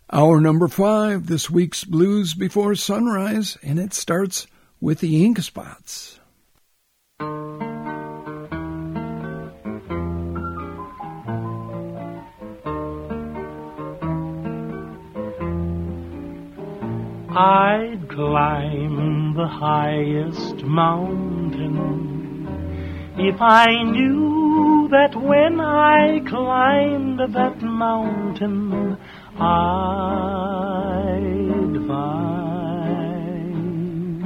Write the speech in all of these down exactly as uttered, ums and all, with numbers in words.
Hour number five, this week's Blues Before Sunrise, and it starts with the Ink Spots. I'd climb the highest mountain if I knew that when I climbed that mountain I'd find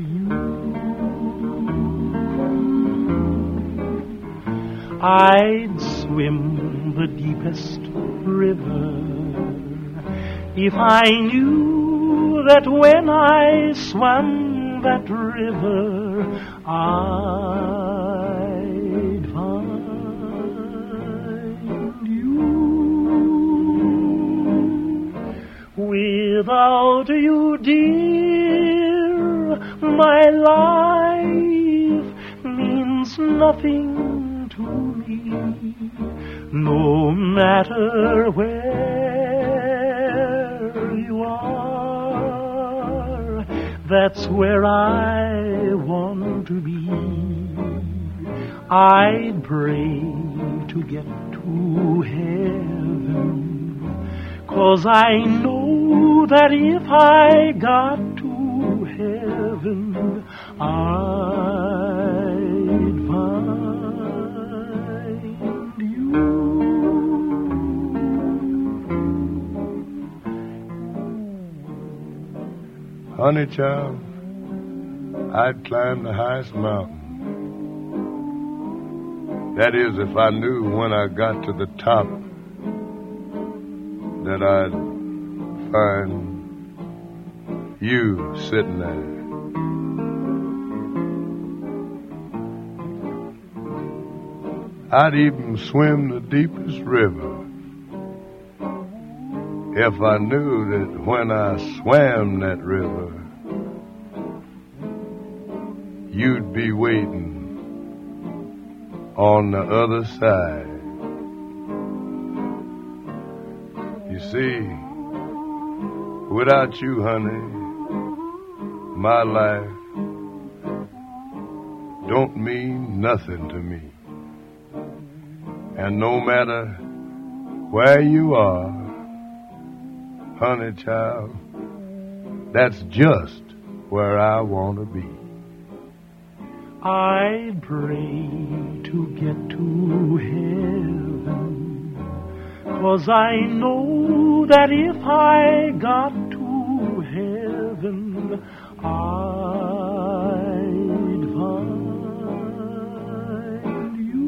you. I'd swim the deepest river if I knew that when I swam that river I'd find you. Without you, dear, my life means nothing to me. No matter where you are, that's where I want to be. I'd pray to get to heaven, 'cause I know that if I got to heaven, I'd find you. Honey child, I'd climb the highest mountain. That is, if I knew when I got to the top that I'd find you sitting there. I'd even swim the deepest river if I knew that when I swam that river, you'd be waiting on the other side. You see, without you, honey, my life don't mean nothing to me. And no matter where you are, honey child, that's just where I want to be. I'd pray to get to heaven, 'cause I know that if I got to heaven, I'd find you.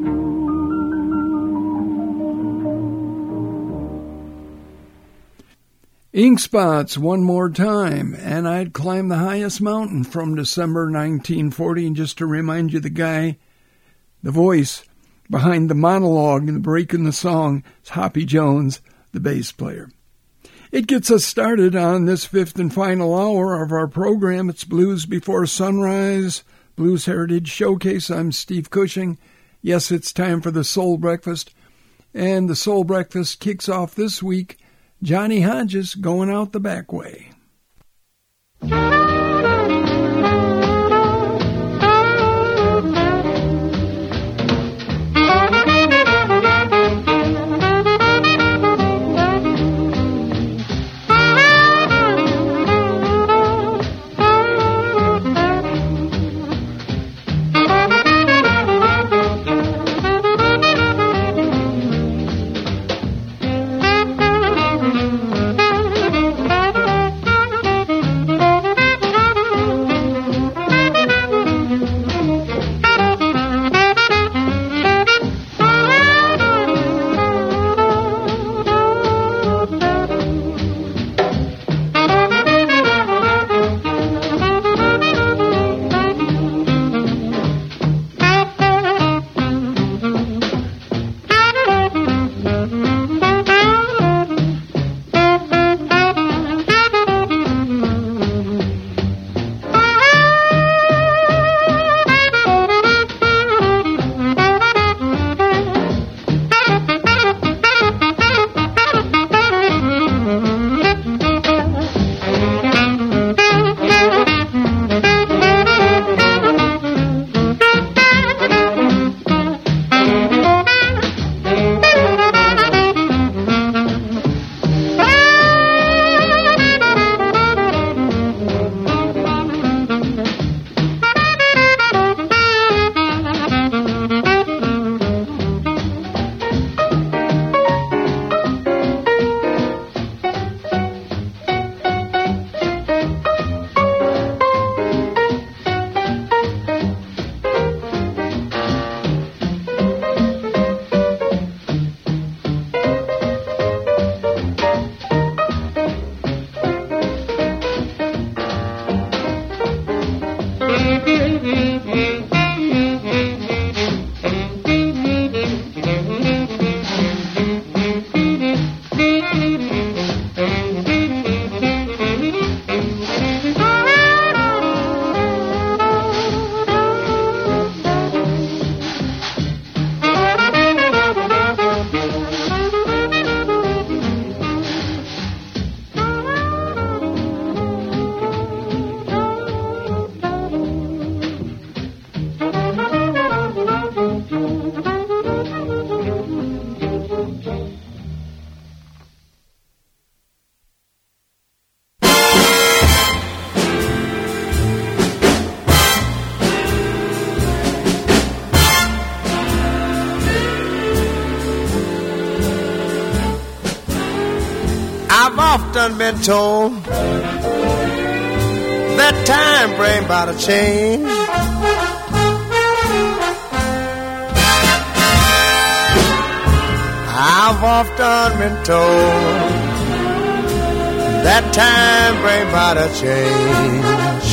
Ink Spots one more time, and I'd climb the highest mountain from December nineteen forty. And just to remind you, the guy, the voice behind the monologue and the break in the song is Hoppy Jones, the bass player. It gets us started on this fifth and final hour of our program. It's Blues Before Sunrise, Blues Heritage Showcase. I'm Steve Cushing. Yes, it's time for the Soul Breakfast. And the Soul Breakfast kicks off this week, Johnny Hodges, Going Out the Back Way. often been told that time brings about a change. I've often been told that time brings about a change.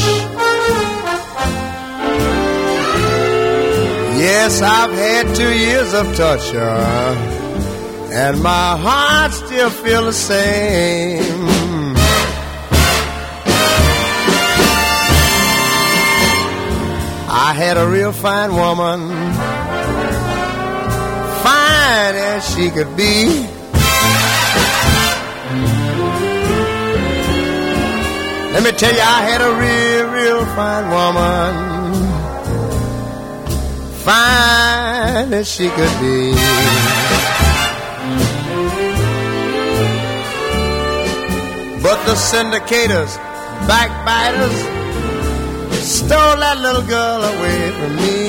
Yes, I've had two years of torture, and my heart still feels the same. I had a real fine woman, fine as she could be. Let me tell you, I had a real, real fine woman, fine as she could be. But the syndicators, backbiters, stole that little girl away from me.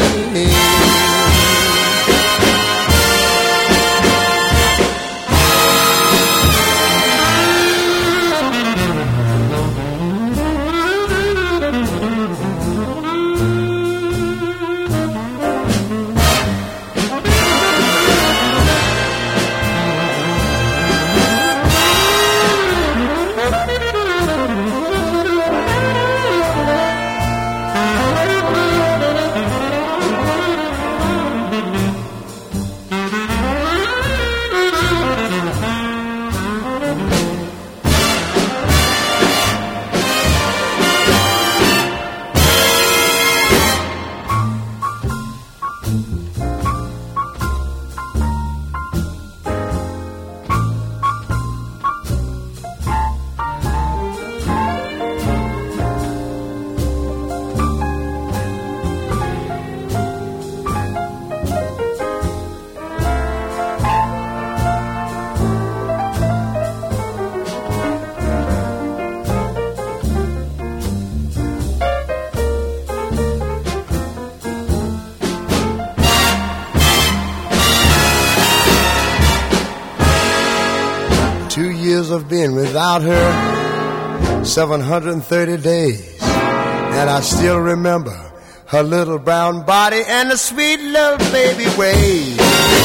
Of being without her, seven hundred thirty days, and I still remember her little brown body and the sweet little baby ways.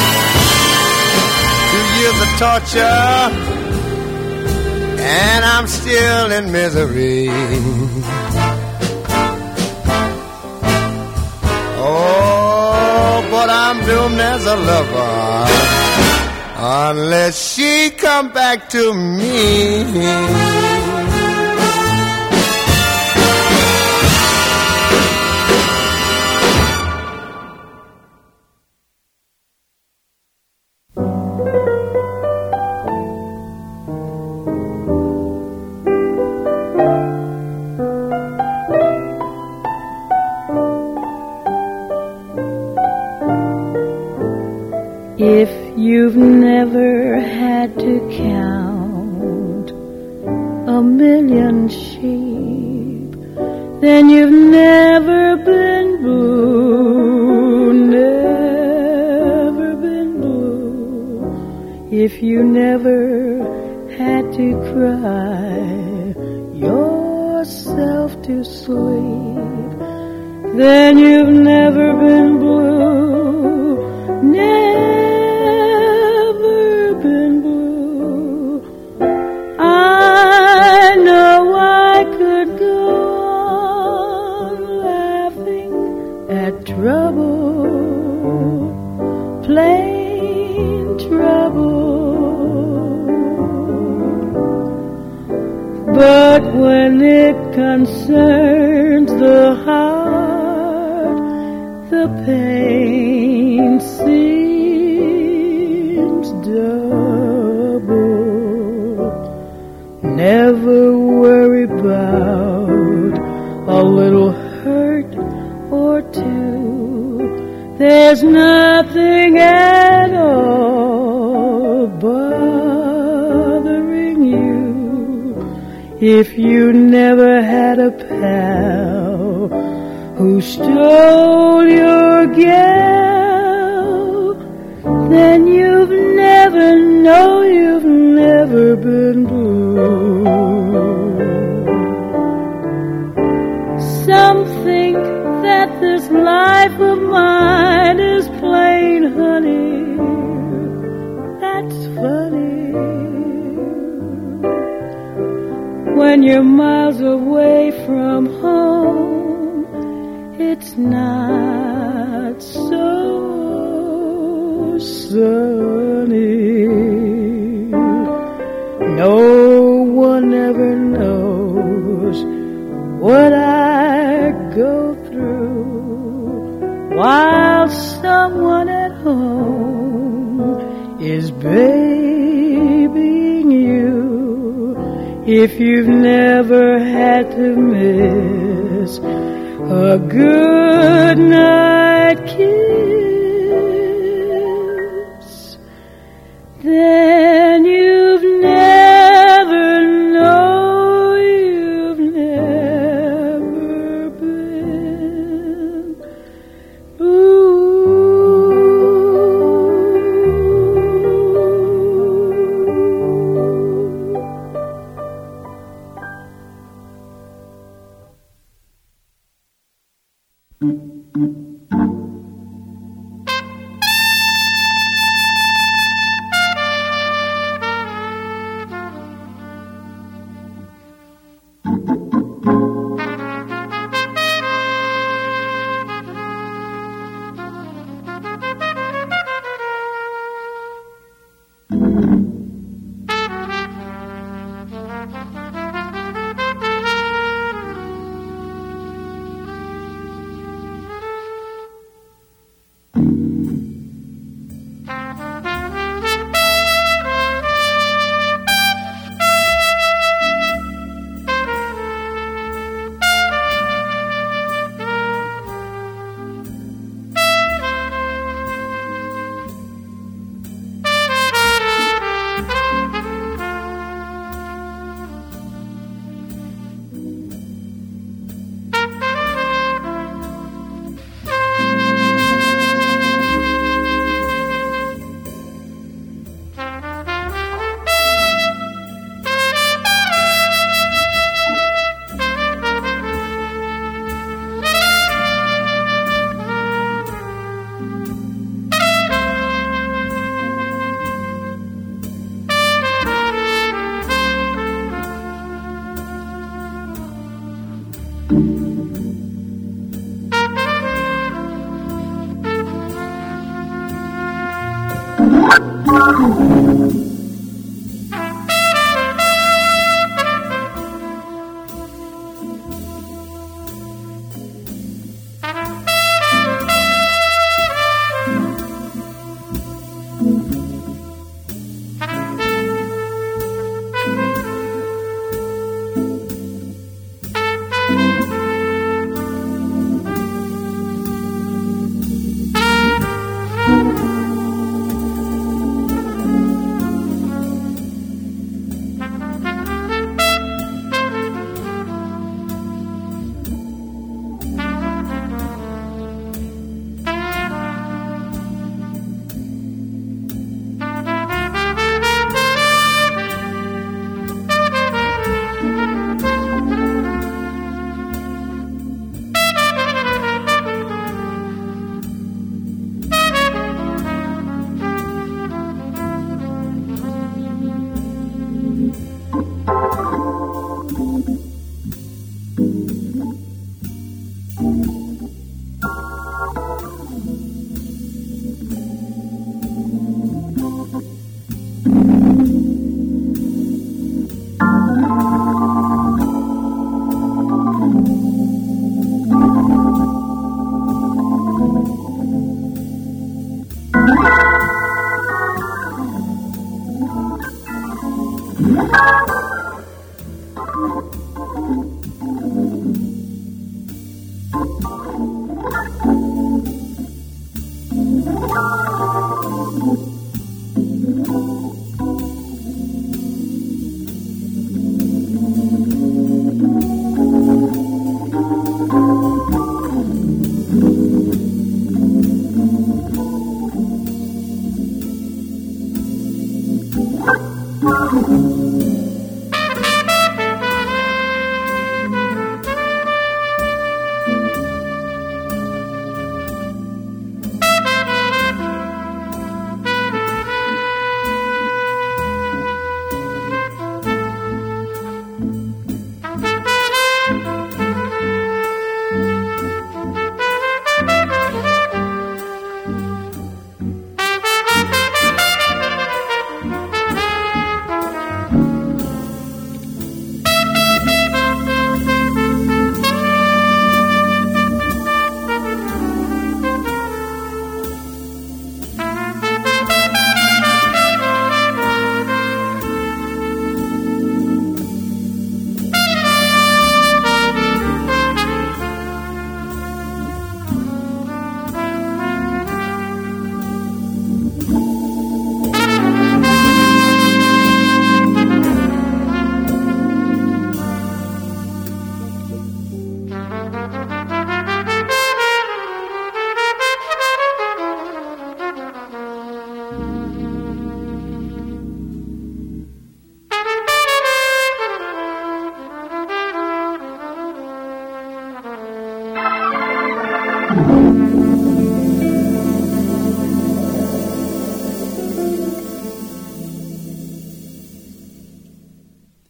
Two years of torture, and I'm still in misery. Oh, but I'm doomed as a lover unless she come back to me. If you've never had to count a million sheep, then you've never been blue, never been blue. If you never had to cry yourself to sleep, then you've never been blue, never. Trouble, plain trouble. But when it concerns the heart, the pain seems double. Never worry about a little hurt or two. There's nothing at all bothering you. If you never had a pal who stole your gal, then you've never, no, you've never been blue. when you're miles away from home, it's not so sunny. No one ever knows what I go through while someone at home is babying you. If you've never had to miss a good night kiss, then you've never known, you've never been blue.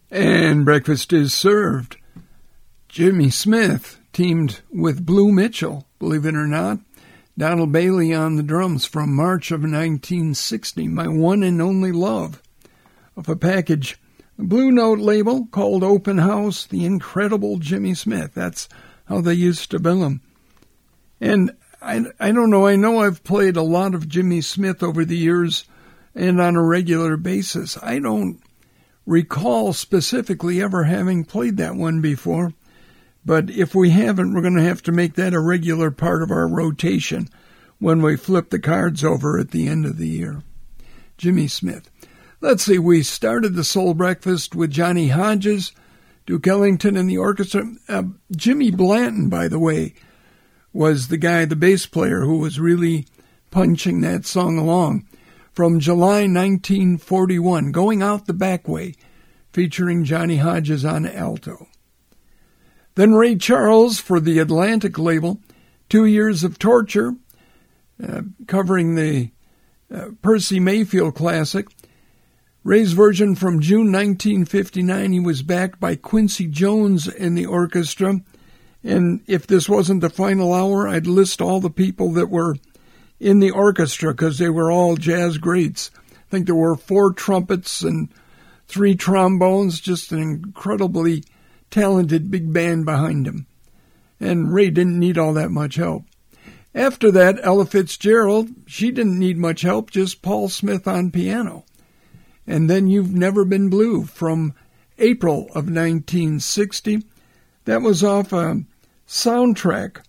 And breakfast is served. Jimmy Smith teamed with Blue Mitchell, believe it or not. Donald Bailey on the drums from March of nineteen sixty, My One and Only Love, of a package, a Blue Note label called Open House, The Incredible Jimmy Smith. That's how they used to bill him. And I, I don't know, I know I've played a lot of Jimmy Smith over the years and on a regular basis. I don't recall specifically ever having played that one before. But if we haven't, we're going to have to make that a regular part of our rotation when we flip the cards over at the end of the year. Jimmy Smith. Let's see, we started the Soul Breakfast with Johnny Hodges, Duke Ellington and the orchestra. Uh, Jimmy Blanton, by the way, was the guy, the bass player, who was really punching that song along. From July nineteen forty-one, Going Out the Back Way, featuring Johnny Hodges on alto. Then Ray Charles for the Atlantic label, Two Years of Torture, uh, covering the uh, Percy Mayfield classic. Ray's version from June nineteen fifty-nine, he was backed by Quincy Jones and the orchestra. And if this wasn't the final hour, I'd list all the people that were in the orchestra because they were all jazz greats. I think there were four trumpets and three trombones, just an incredibly talented big band behind him. And Ray didn't need all that much help. After that, Ella Fitzgerald, she didn't need much help, just Paul Smith on piano. And then You've Never Been Blue from April of nineteen sixty. That was off a soundtrack,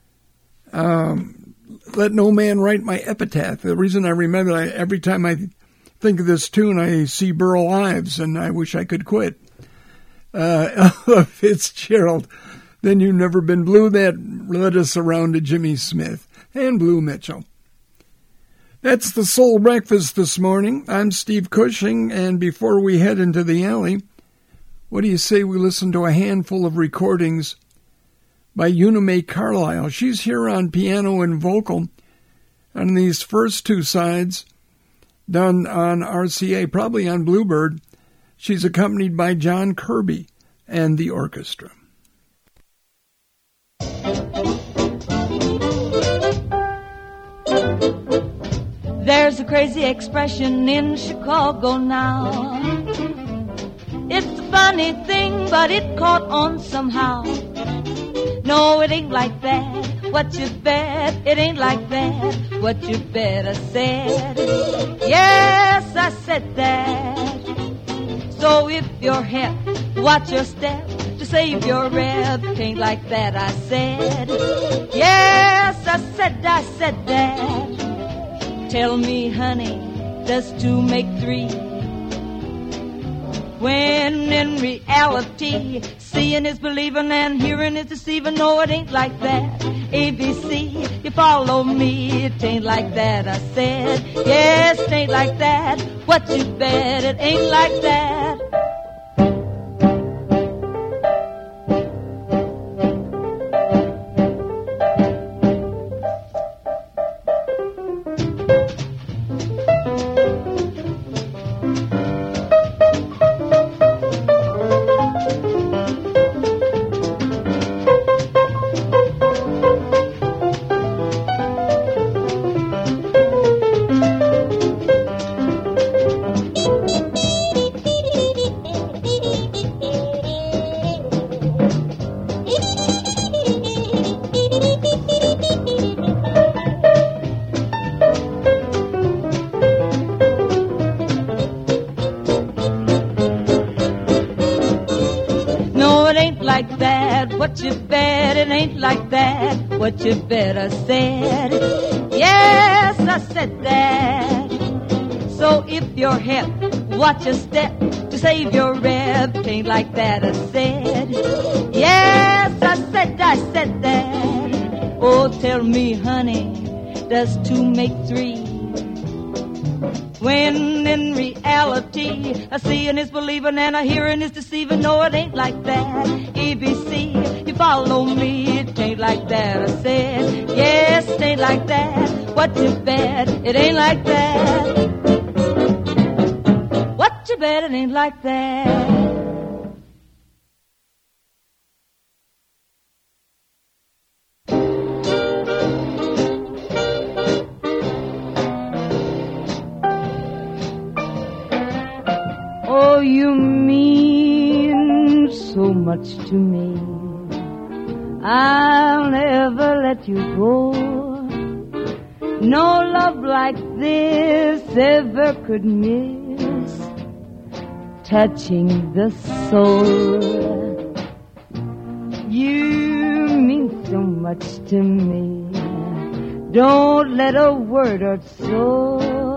um, Let No Man Write My Epitaph. The reason I remember it, every time I think of this tune, I see Burl Ives, and I wish I could quit. Uh, Ella Fitzgerald, Then You've Never Been Blue. That led us around to Jimmy Smith and Blue Mitchell. That's the Soul Breakfast this morning. I'm Steve Cushing, and before we head into the alley, what do you say we listen to a handful of recordings by Una Mae Carlisle? She's here on piano and vocal on these first two sides, done on R C A, probably on Bluebird. She's accompanied by John Kirby and the orchestra. There's a crazy expression in Chicago now. It's a funny thing, but it caught on somehow. No, it ain't like that. What you bet? It ain't like that. What you bet? I said. Yes, I said that. So if you're hip, watch your step to save your rep. It ain't like that, I said. Yes, I said, I said that. Tell me, honey, does two make three? When in reality, seeing is believing and hearing is deceiving. No, it ain't like that. A B C, you follow me. It ain't like that, I said. Yes, it ain't like that. What you bet? It ain't like that. What you better said. Yes, I said that. So if you're hip, watch your step to save your rep. Ain't like that, I said. Yes, I said, I said that. Oh, tell me, honey, does two make three? When in reality, a seeing is believing and a hearing is deceiving. No, it ain't like that. A B C, you follow me. It ain't like that, I said. Yes, it ain't like that. What you bet? It ain't like that. What you bet? It ain't like that. so much to me. I'll never let you go. No love like this ever could miss touching the soul. You mean so much to me. Don't let a word hurt so.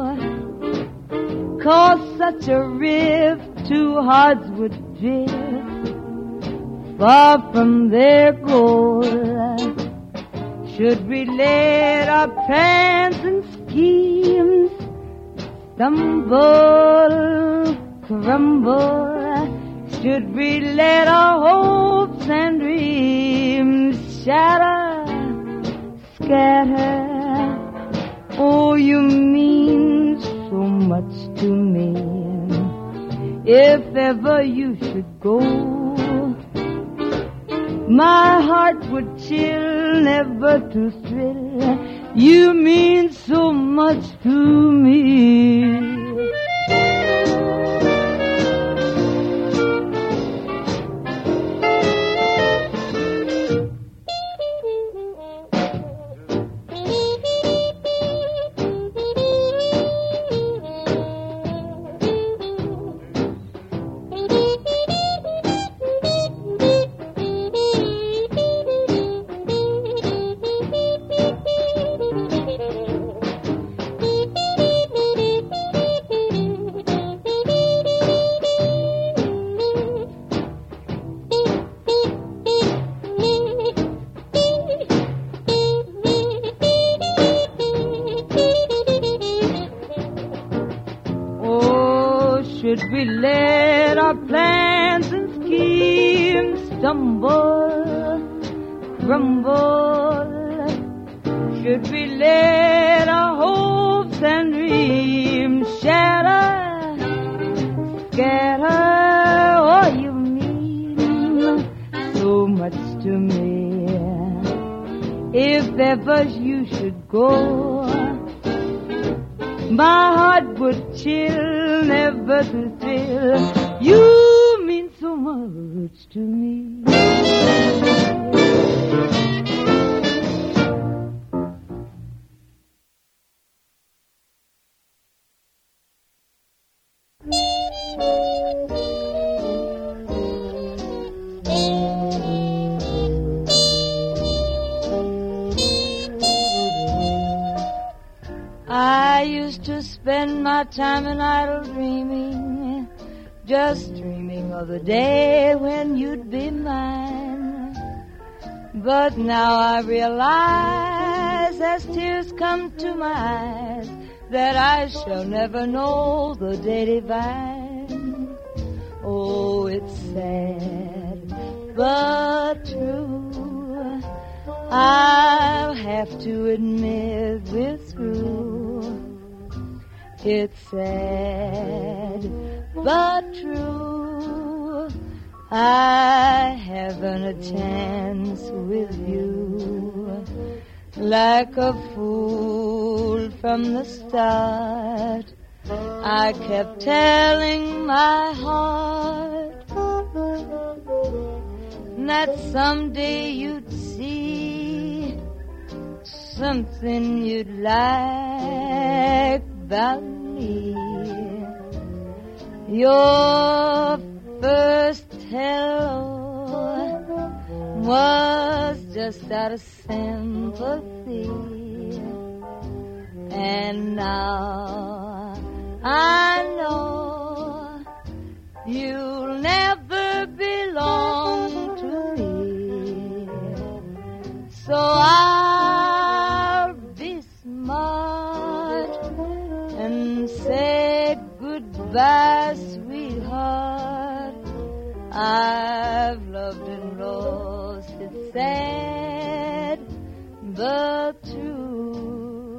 Cause such a rift two hearts would drift far from their goal. Should we let our plans and schemes stumble, crumble? Should we let our hopes and dreams shatter, scatter? Oh, you mean so much to me. If ever you should go, my heart would chill, never to thrill. You mean so much to me. Should we let our plans and schemes stumble, crumble? Should we let our hopes and dreams shatter, scatter? Oh, you mean so much to me. If ever you should go, my heart would chill, never to thrill. You mean so much to me. I used to spend my time in idle dreaming, just dreaming of the day when you'd be mine. But now I realize, as tears come to my eyes, that I shall never know the day divine. Oh, it's sad, but true. I'll have to admit we're through. It's sad, but true. I haven't a chance with you. Like a fool from the start, I kept telling my heart that someday you'd see something you'd like about me. Your first hello was just out of sympathy, and now I know you'll never belong to me. So I'll be smart and say goodbye, sweetheart. I've loved and lost, it's sad, but true.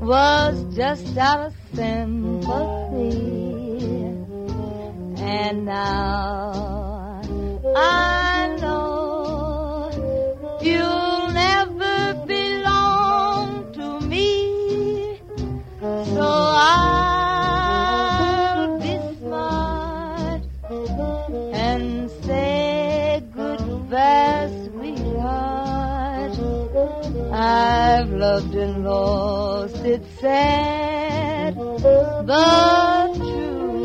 was just out of sympathy. And now I know you'll never belong to me, so I'll be smart and say goodbye, sweetheart. I've loved and lost, it's sad, but true.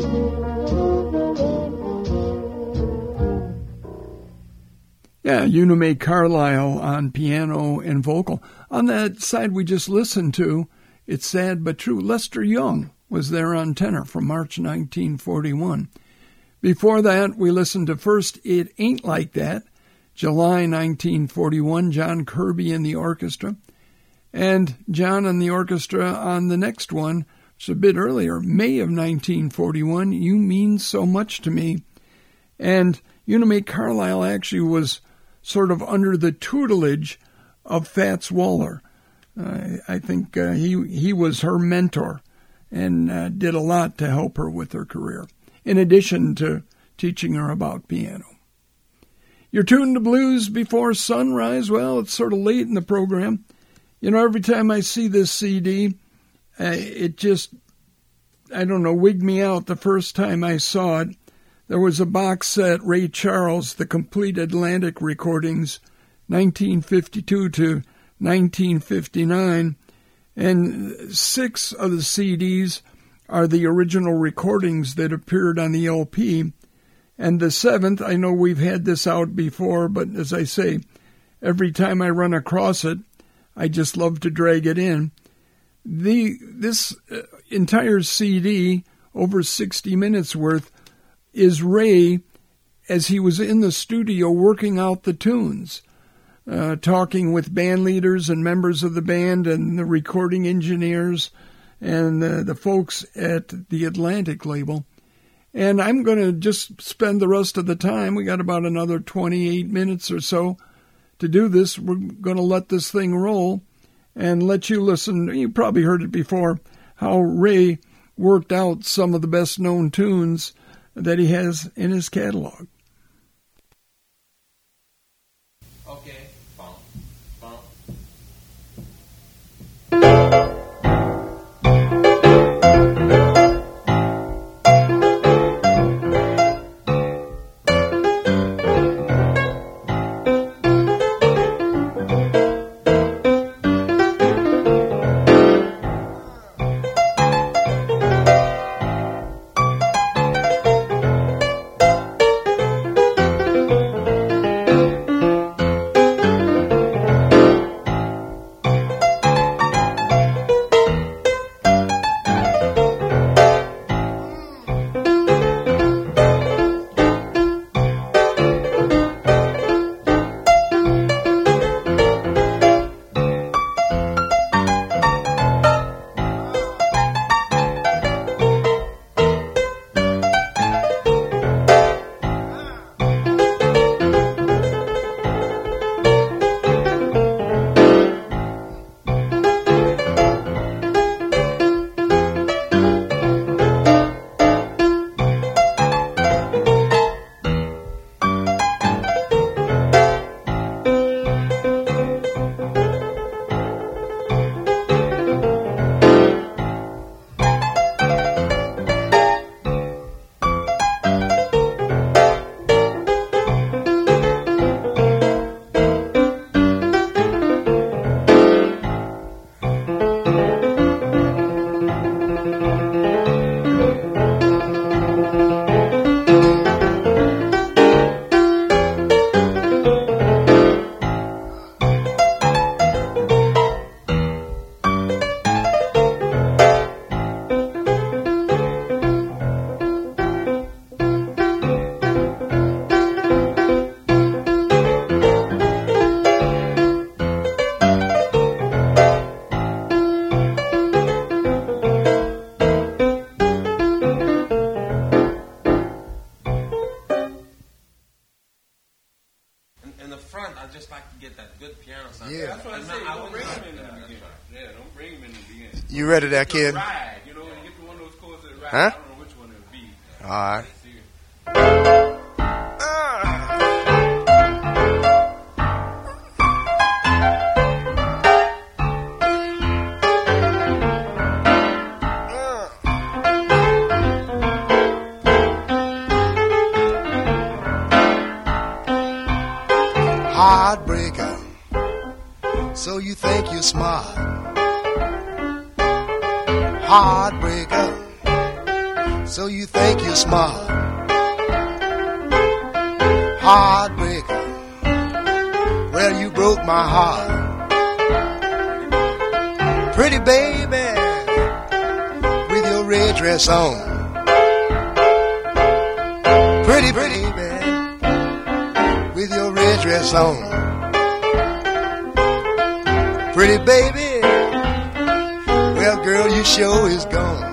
Yeah, Una Mae Carlisle on piano and vocal. On that side we just listened to, it's sad but true, Lester Young was there on tenor from March nineteen forty-one. Before that, we listened to first It Ain't Like That, July nineteen forty-one, John Kirby and the orchestra. And John and the orchestra on the next one, which is a bit earlier, May of nineteen forty-one, You Mean So Much to Me. And Una Mae Carlisle actually was sort of under the tutelage of Fats Waller. Uh, I think uh, he he was her mentor and uh, did a lot to help her with her career, in addition to teaching her about piano. You're tuned to Blues Before Sunrise. Well, it's sort of late in the program. You know, every time I see this C D, uh, it just, I don't know, wigged me out the first time I saw it. There was a box set, Ray Charles, The Complete Atlantic Recordings, nineteen fifty-two to nineteen fifty-nine, and six of the C Ds are the original recordings that appeared on the L P, and the seventh, I know we've had this out before, but as I say, every time I run across it, I just love to drag it in. The This entire C D, over sixty minutes worth, is Ray as he was in the studio working out the tunes, uh, talking with band leaders and members of the band and the recording engineers and uh, the folks at the Atlantic label. And I'm going to just spend the rest of the time, we got about another twenty-eight minutes or so to do this. We're going to let this thing roll and let you listen. You probably heard it before, how Ray worked out some of the best-known tunes that he has in his catalog. Okay. Bum, bum. You ready there, kid? Ride, you know, when you get to one of those courses that ride, Huh? I don't know which one it'll be. All right. Heartbreaker, so you think you're smart. Heartbreaker, so you think you're smart. Heartbreaker, well, you broke my heart. Pretty baby, with your red dress on. Pretty baby, with your red dress on. Pretty baby, well, girl, your show is gone.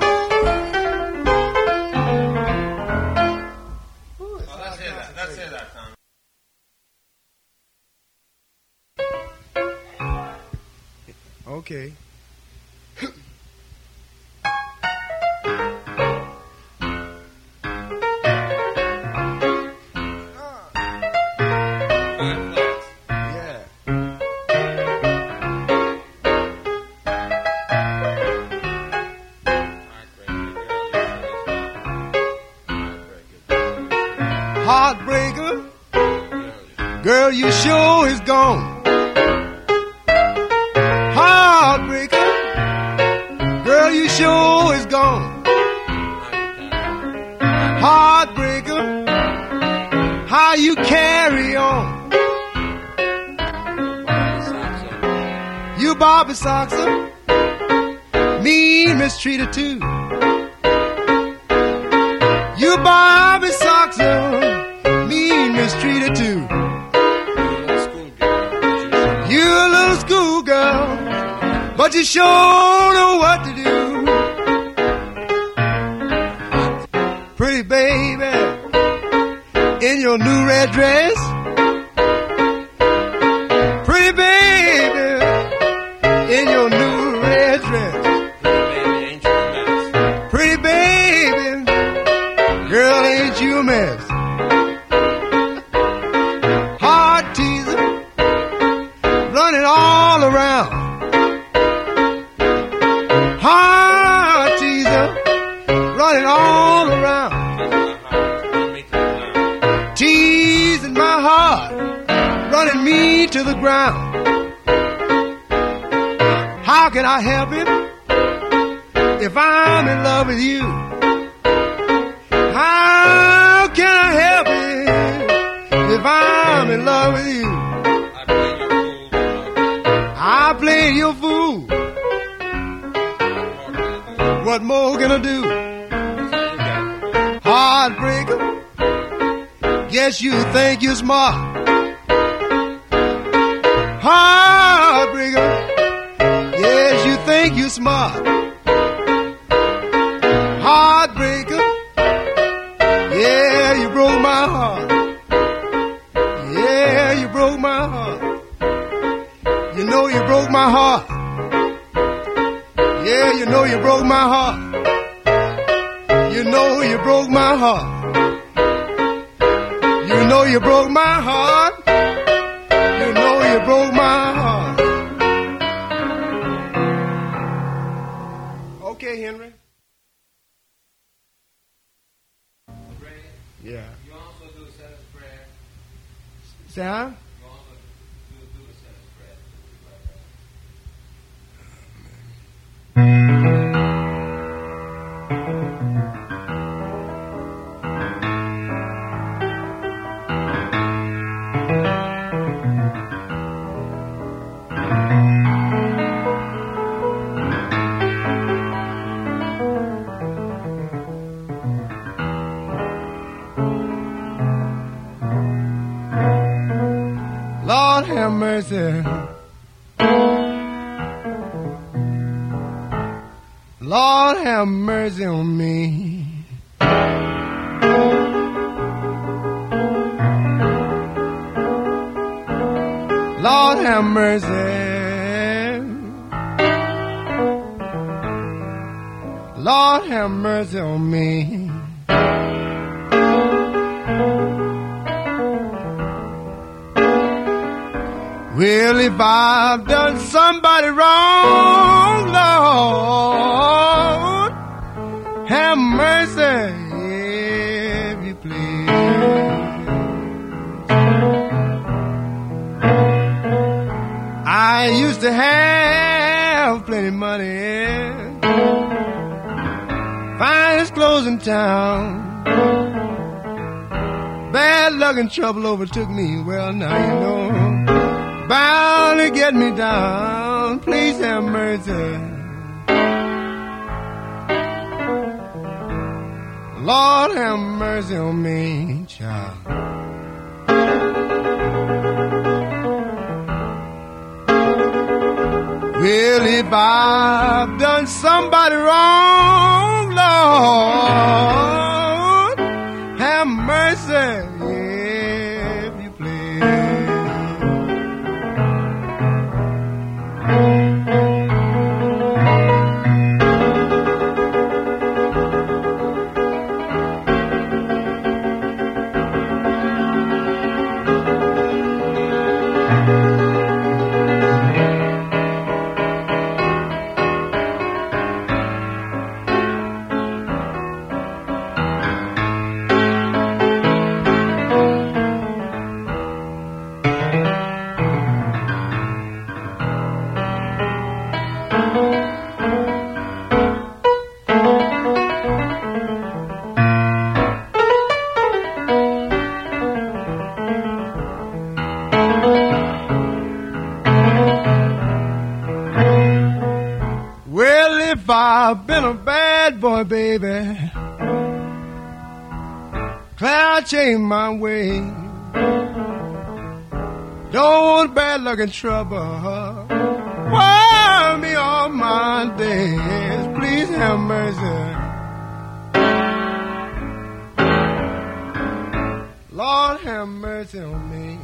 Oh, that's it, that, that's it, that time. Okay. Five flats. Yeah. Heartbreaker, girl, your show is gone. Heartbreaker, girl, your show is gone. Heartbreaker, how you carry on. You Bobby Soxer, mean mistreated too. You Bobby Soxer, mean mistreated too. You a little schoolgirl, but you sure know what to do. Pretty baby, in your new red dress. Pretty baby, in your new red dress. Pretty baby, girl, ain't you a mess? Hard teaser, running all around. Hard teaser, running all around. Teasing my heart, running me to the ground. How can I help it if I'm in love with you? How can I help it if I'm in love with you? I played your fool. What more can I do? Heartbreaker, guess you think you're smart. Heartbreaker, yes, you think you're smart. Heartbreaker, yeah, you broke my heart. Yeah, you broke my heart. You know you broke my heart. Yeah, you know you broke my heart. You know you broke my heart. You know you broke my heart. You know you broke my heart. Okay, Henry. Yeah. You also do a sinner's prayer. Say huh? You also do, do a sinner's prayer. Lord have mercy. Lord have mercy on me. Lord have mercy. Lord have mercy on me. Well, if I've done somebody wrong, Lord, have mercy if you please. I used to have plenty of money, finest clothes in town. Bad luck and trouble overtook me. Well, now you know, bound to get me down. Please have mercy. Lord have mercy on me, child. Well, if I've done somebody wrong, Lord, have mercy if you please. I've been a bad boy, baby. Cloud changed my way. Don't want bad luck and trouble. Why me all my days? Please have mercy. Lord have mercy on me.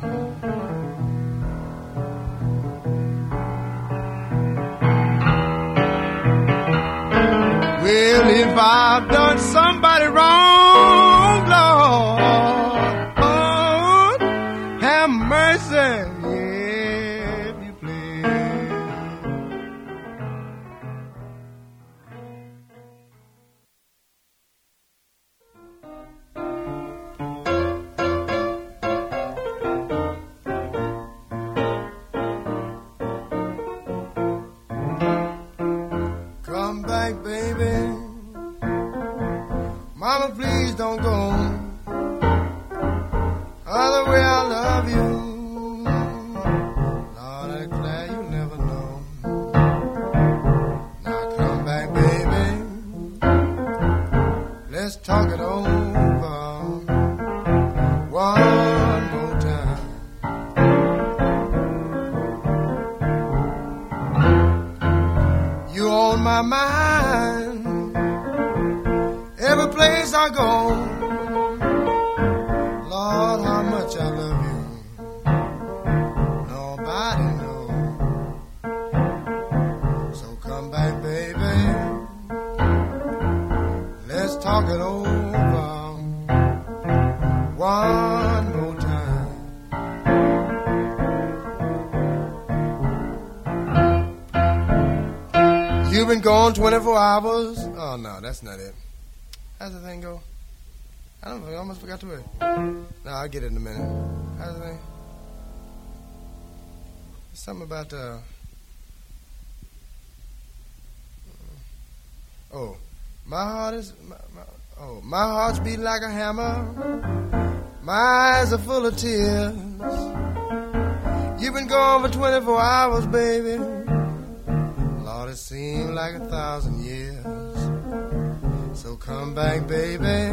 Well, if I've done somebody wrong, Lord, Lord, have mercy if you please. Come back, baby. Mama, please don't go. Other way I love you. Lord, I declare you never know. Now come back, baby. Let's talk it over one more time. You on my mind. Every place I go, Lord, how much I love you, nobody knows. So come back, baby, let's talk it over one more time. You've been gone twenty-four hours. Oh, no, that's not it. How's the thing go? I don't know. I almost forgot to it. No, I'll get it in a minute. How's the thing? Something about uh. Oh, my heart is. My, my, oh, my heart's beating like a hammer. My eyes are full of tears. You've been gone for twenty-four hours, baby. Lord, it seemed like a thousand years. So come back, baby.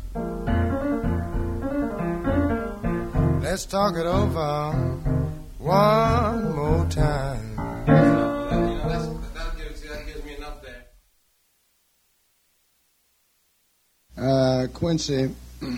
Let's talk it over one more time. You know, that's, that, gives, that gives me enough there. Uh, Quincy,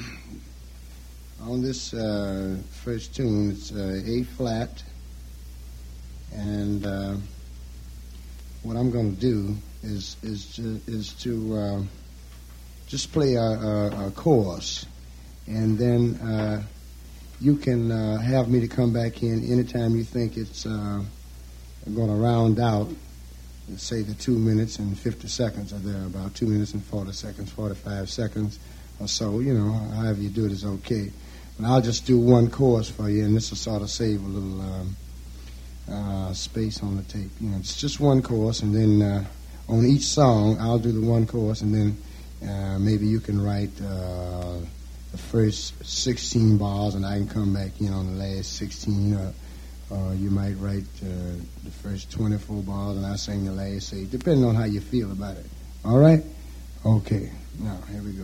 on this uh, first tune, it's uh, A flat, and uh, what I'm going to do is is to, is to uh, just play a, a, a chorus, and then uh, you can uh, have me to come back in anytime you think it's uh, going to round out. Say the two minutes and fifty seconds are there, about two minutes and forty seconds, forty-five seconds or so. You know, however you do it is okay. And I'll just do one chorus for you, and this will sort of save a little um, uh, space on the tape. You know, it's just one chorus, and then uh, on each song, I'll do the one chorus, and then uh, maybe you can write uh, the first sixteen bars, and I can come back in on the last sixteen. You know, or you might write uh, the first twenty-four bars, and I sing the last eight, depending on how you feel about it. All right? Okay. Now, here we go.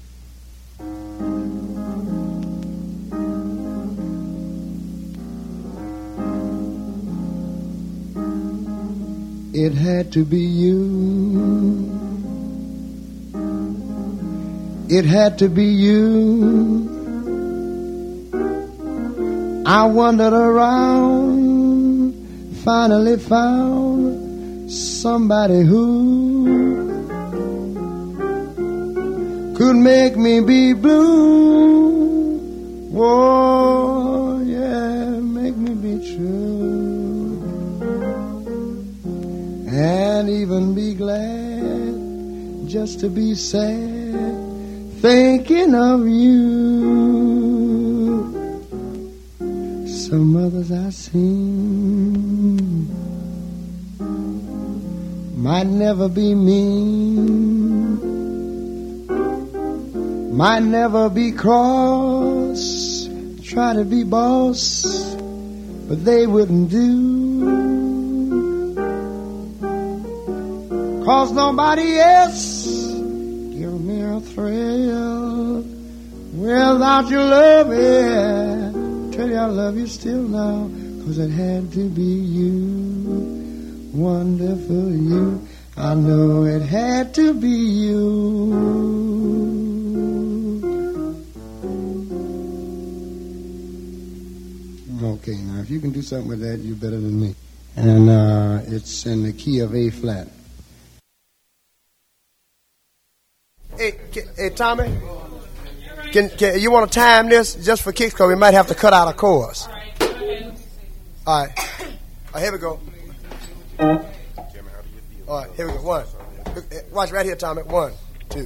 It had to be you. It had to be you. I wandered around, finally found somebody who could make me be blue. Whoa, yeah, make me be true, and even be glad just to be sad, thinking of you. Some others I've seen might never be mean, might never be cross, try to be boss, but they wouldn't do, 'cause nobody else give me a thrill without your love, yeah. Tell you I love you still now, 'cause it had to be you, wonderful you. I know it had to be you. Okay, now if you can do something with that, you're better than me. And uh, it's in the key of A flat. Hey, hey, Tommy. Can, can you want to time this just for kicks? Because we might have to cut out a chorus. All right. All right, here we go. All right, here we go. One. Watch right here, Tommy. One, two.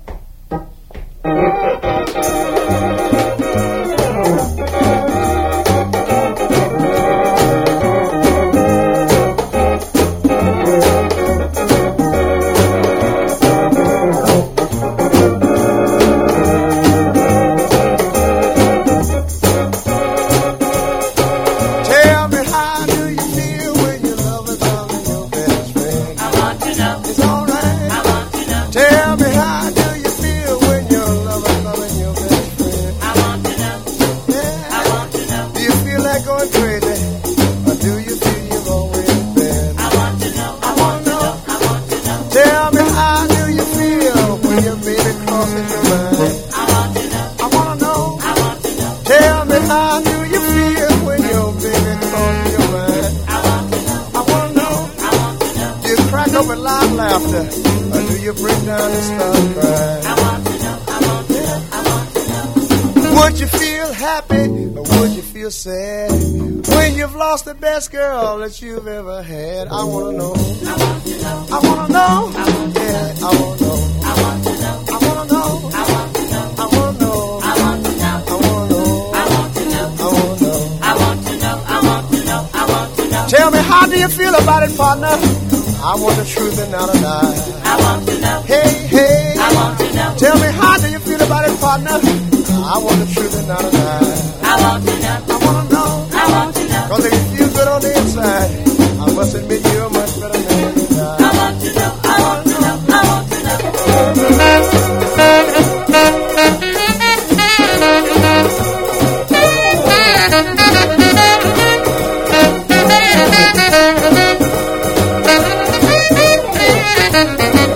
The best girl that you've ever had. I wanna know. I want to know. I wanna know. I want to yeah, know. I wanna know. I want to know. I wanna know. I want to know. I wanna know. I want to know. I wanna know. I want to know. I wanna know. I want to know. I want to know. I want to know. Tell me, how do you feel about it, partner? I want the truth and not a lie. I want to know. Hey, hey. I want to know. Tell me, how do you feel about it, partner? I want the truth and not a lie. I want to know. I wanna know. I want to know. 'Cause if you feel good on the inside, I must admit you're a much better man than I. I want to know, I want to know, I want to know.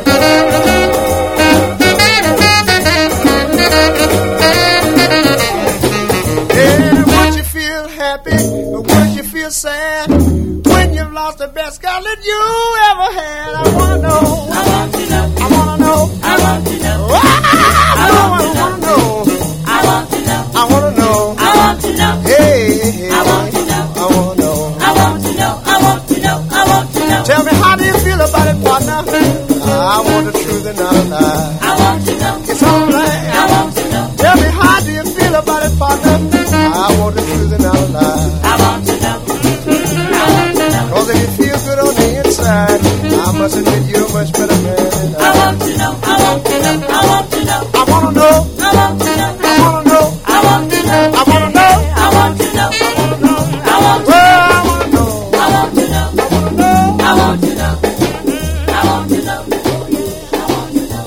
I want the truth and not a lie. I want to know. It's all right. I want to know. Tell me, how do you feel about it, partner? I want the truth and not a lie. I want to know. I want to know. Cause if you feel good on the inside, I must admit you're a much better man than I. I want to know. I want to know. I want to know. I wanna know. I want to know. I wanna know. I want to know. I wanna know. I want to know. I wanna know. I want to Well, I wanna know. I want to know. I wanna know. I want to know. I want to know. I want to know.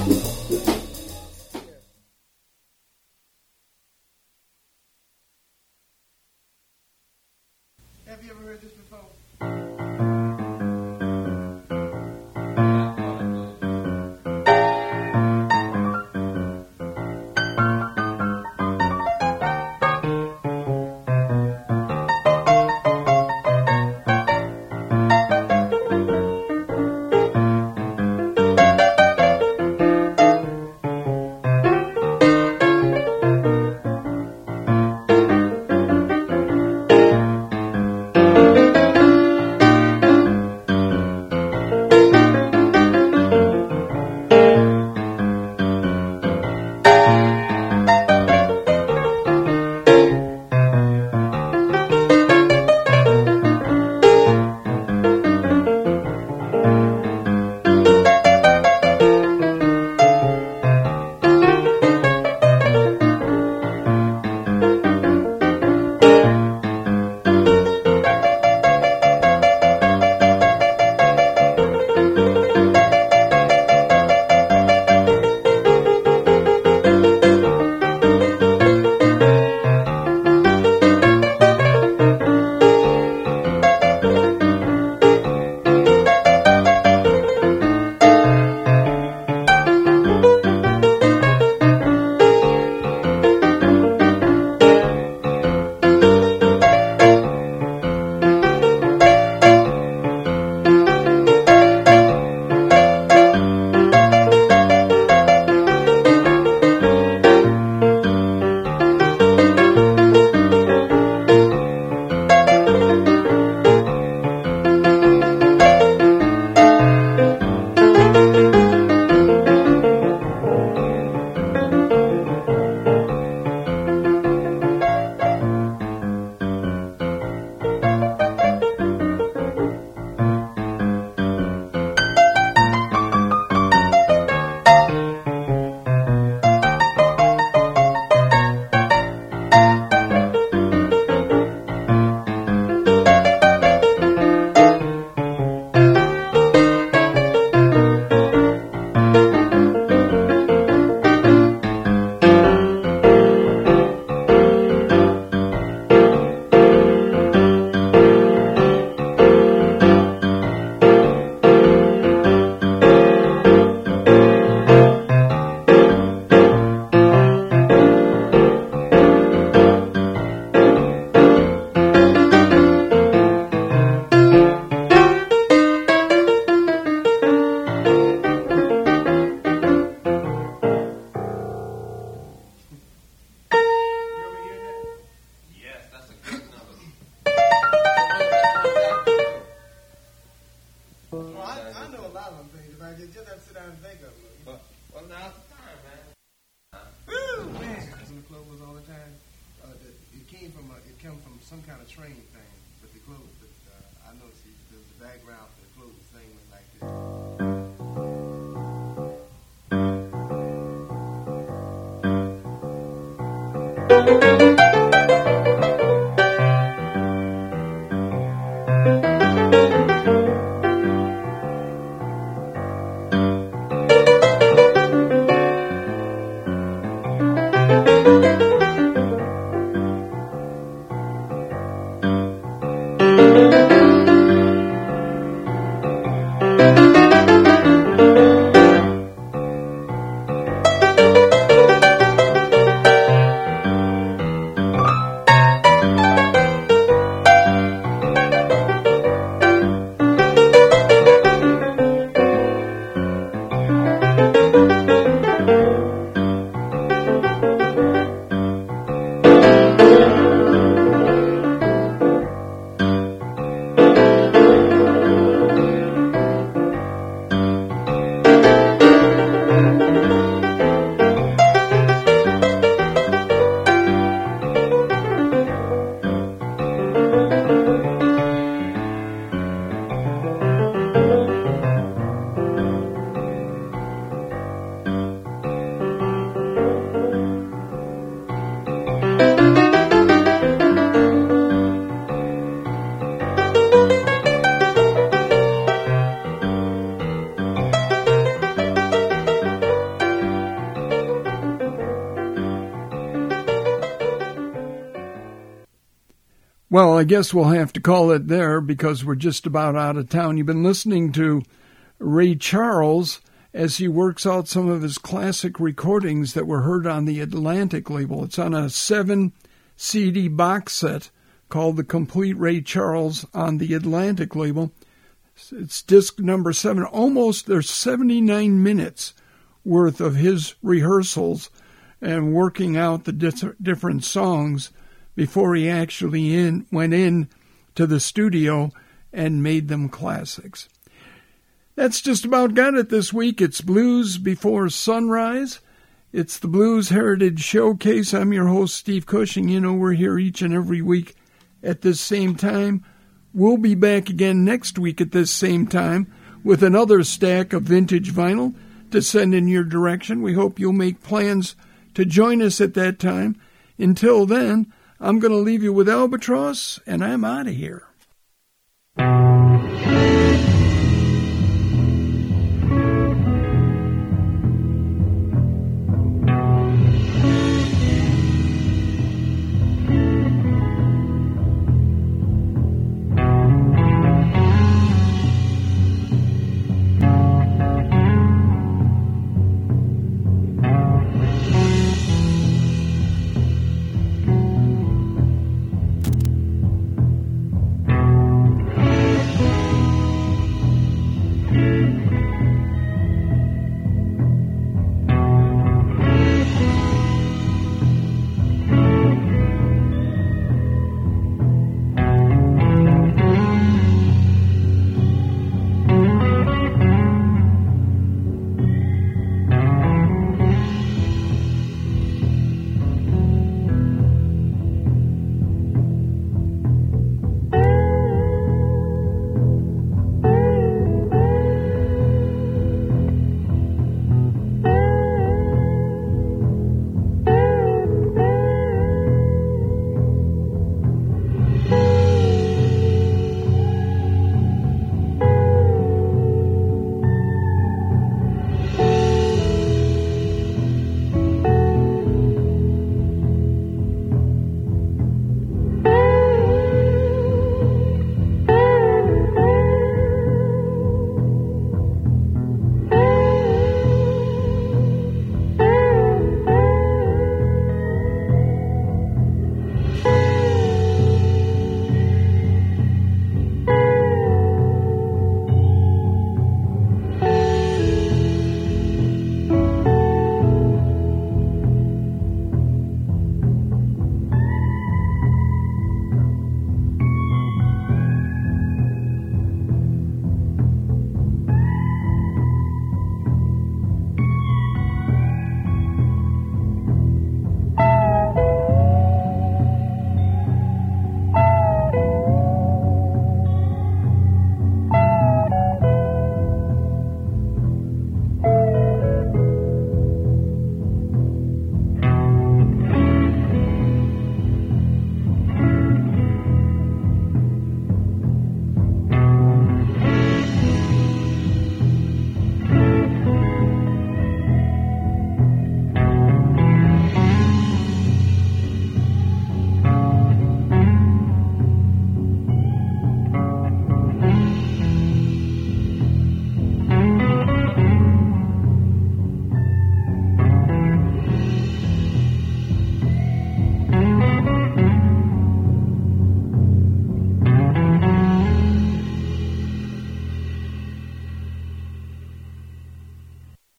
Have you ever heard this before? some kind of train thing, but the clothes, but, uh, I noticed there was the background for the clothes thing was like Well, I guess we'll have to call it there because we're just about out of town. You've been listening to Ray Charles as he works out some of his classic recordings that were heard on the Atlantic label. It's on a seven C D box set called The Complete Ray Charles on the Atlantic label. It's disc number seven. Almost, there's seventy-nine minutes worth of his rehearsals and working out the di- different songs before he actually in, went in to the studio and made them classics. That's just about got it this week. It's Blues Before Sunrise. It's the Blues Heritage Showcase. I'm your host, Steve Cushing. You know, we're here each and every week at this same time. We'll be back again next week at this same time with another stack of vintage vinyl to send in your direction. We hope you'll make plans to join us at that time. Until then, I'm going to leave you with Albatross, and I'm out of here.